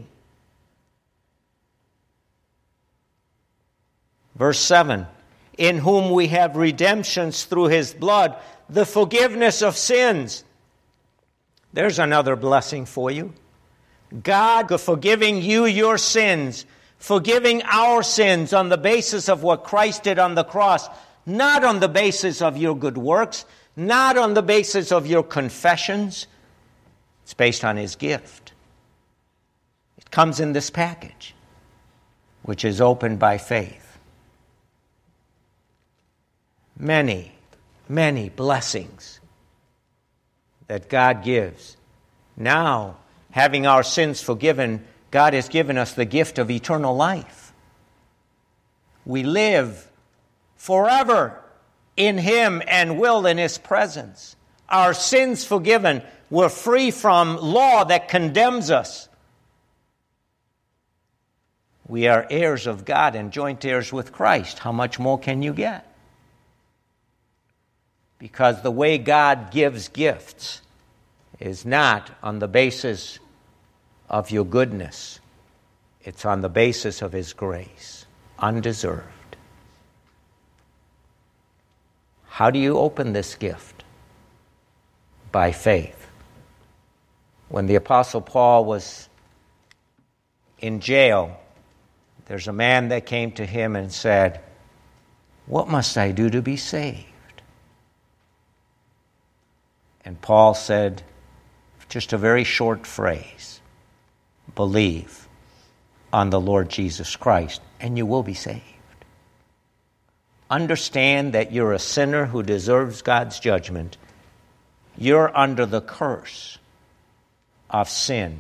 Verse 7, in whom we have redemptions through his blood, the forgiveness of sins. There's another blessing for you. God forgiving you your sins, forgiving our sins on the basis of what Christ did on the cross, not on the basis of your good works, not on the basis of your confessions. It's based on His gift. It comes in this package, which is opened by faith. Many, many blessings that God gives. Now, having our sins forgiven, God has given us the gift of eternal life. We live forever in Him and will in His presence. Our sins forgiven. We're free from law that condemns us. We are heirs of God and joint heirs with Christ. How much more can you get? Because the way God gives gifts is not on the basis of your goodness. It's on the basis of His grace, undeserved. How do you open this gift? By faith. When the Apostle Paul was in jail, there's a man that came to him and said, "What must I do to be saved?" And Paul said, just a very short phrase, "Believe on the Lord Jesus Christ, and you will be saved." Understand that you're a sinner who deserves God's judgment. You're under the curse of sin.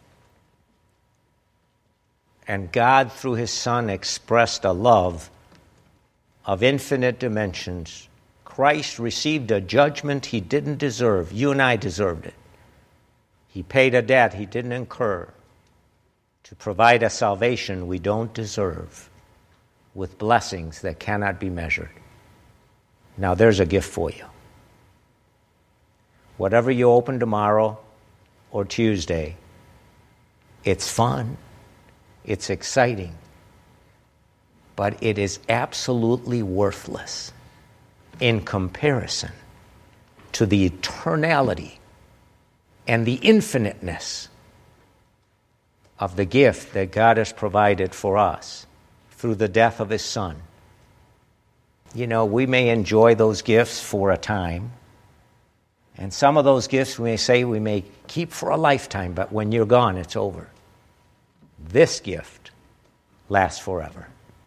And God, through His Son, expressed a love of infinite dimensions. Christ received a judgment He didn't deserve. You and I deserved it. He paid a debt He didn't incur to provide a salvation we don't deserve, with blessings that cannot be measured. Now there's a gift for you. Whatever you open tomorrow or Tuesday, it's fun, it's exciting, but it is absolutely worthless in comparison to the eternality and the infiniteness of the gift that God has provided for us through the death of His Son. You know, we may enjoy those gifts for a time, and some of those gifts we may say we may keep for a lifetime, but when you're gone, it's over. This gift lasts forever.